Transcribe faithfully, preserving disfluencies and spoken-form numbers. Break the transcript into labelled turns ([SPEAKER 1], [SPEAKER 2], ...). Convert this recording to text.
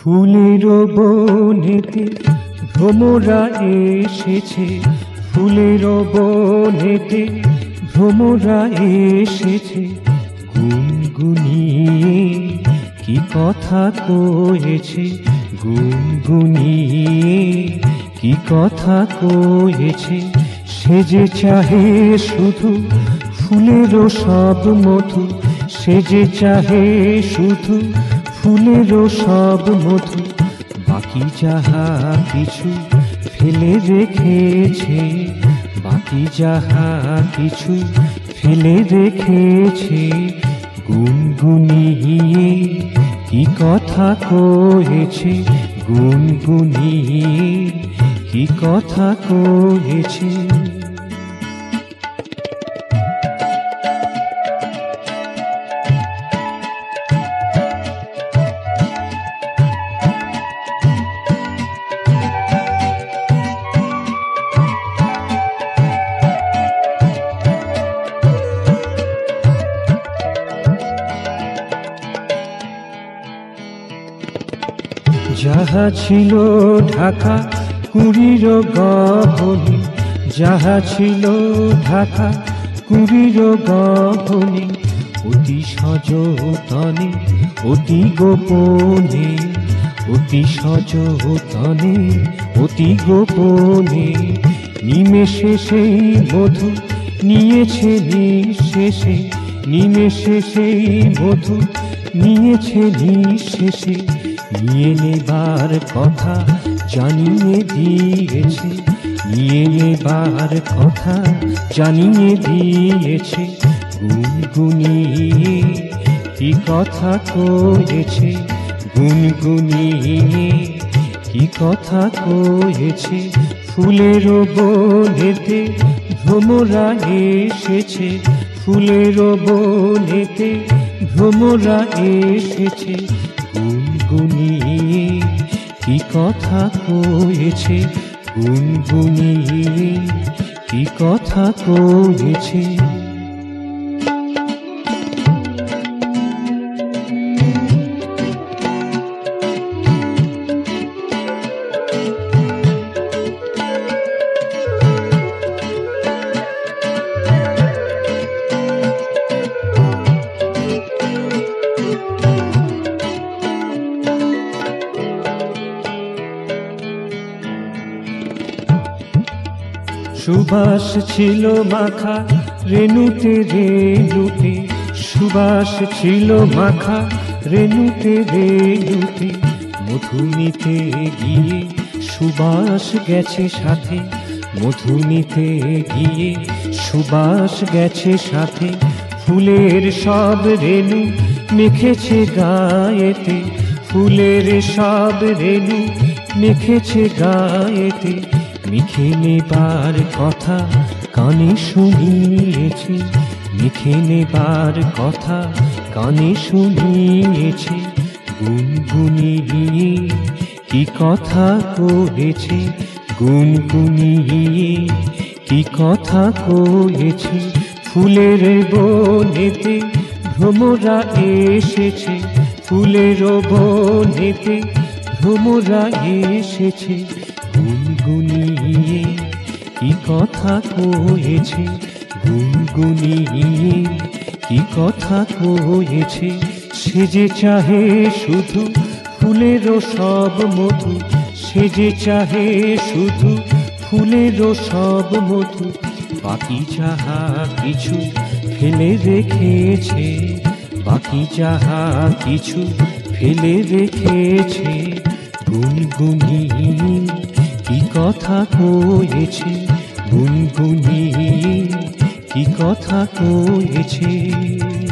[SPEAKER 1] ফুলের বনেতে ভ্রমরা এসেছে, ফুলের বনেতে ভ্রমরা এসেছে, গুনগুনিয়ে কি কথা কয়েছে, গুনগুনিয়ে কি কথা কয়েছে। সে যে চাহে শুধু ফুলেরও সব মধু, সে যে চাহে শুধু ফুলেরও সব মধু, বাকি যাহা কিছু ফেলে রেখেছে, বাকি যাহা কিছু ফেলে রেখেছে। গুনগুনিয়ে কি কথা কয়েছে, গুনগুনিয়ে কি কথা কয়েছে। যাহা ছিল ঢাকা কুড়ির গহনে, যাহা ছিল ঢাকা কুড়ির গহনে, অতি সযতনে অতি গোপনে, অতি সযতনে অতি গোপনে, নিমেষে সেই মধু নিয়েছে নিঃশেষে, নিমেষে সেই মধু নিয়েছে নিঃশেষে। নিয়ে নেবার কথা জানিয়ে দিয়েছে, নিয়ে নেবার কথা জানিয়ে দিয়েছে। গুনগুনিয়ে কি কথা কয়েছে, গুনগুনিয়ে কি কথা কয়েছে। ফুলের বনেতে ভ্রমরা এসেছে, ফুলের বনেতে ভ্রমরা এসেছে, গুনগুনিয়ে কি কথা কয়েছে, গুনগুনিয়ে কি কথা কয়েছে। সুবাস ছিল মাখা রেণুতে রেণুতে, সুবাস ছিল মাখা রেণুতে রেণুতে, মধু নিতে গিয়ে সুবাস গেছে সাথে, মধু নিতে গিয়ে সুবাস গেছে সাথে। ফুলের সব রেণু মেখেছে গায়েতে, ফুলের সব রেণু মেখেছে গায়েতে, মিখে নেবার কথা কানে শুনিয়েছে, মিখে নেবার কথা কানে শুনিয়েছে। গুনগুনিয়ে কি কথা কয়েছে, গুনগুনিয়ে কি কথা কয়েছে। ফুলের বনেতে ভ্রমরা এসেছে, ফুলের বনেতে ভ্রমরা এসেছে, গুনগুনিয়ে কি কথা কয়েছে, গুনগুনিয়ে কি কথা কয়েছে। সে যে চাহে শুধু ফুলেরও সব মধু, সে যে চাহে শুধু ফুলেরও সব মধু, বাকি যাহা কিছু ফেলে রেখেছে, বাকি যাহা কিছু ফেলে রেখেছে। গুনগুনিয়ে কি কথা কয়েছে, গুনগুনিয়ে কি কথা কয়েছে।